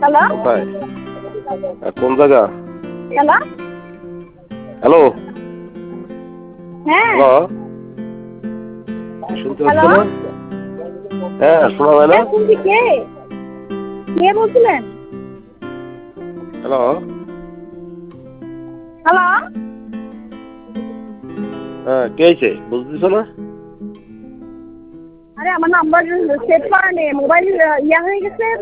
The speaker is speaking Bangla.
হ্যালো, কোথায়? কোন জায়গা? হ্যালো, হ্যালো হ্যাঁ, হ্যালো, শুনতে পাচ্ছ হ্যালো, না? হ্যাঁ, শোনা যায় না? হ্যাঁ শুনছি। কে বলছিলেন? হ্যালো, হ্যালো, হ্যাঁ, কে আইছে বুঝতেছ না? আরে আমার নাম্বার সেভ করা নেই, মোবাইল ইয়া হয়ে গেছে।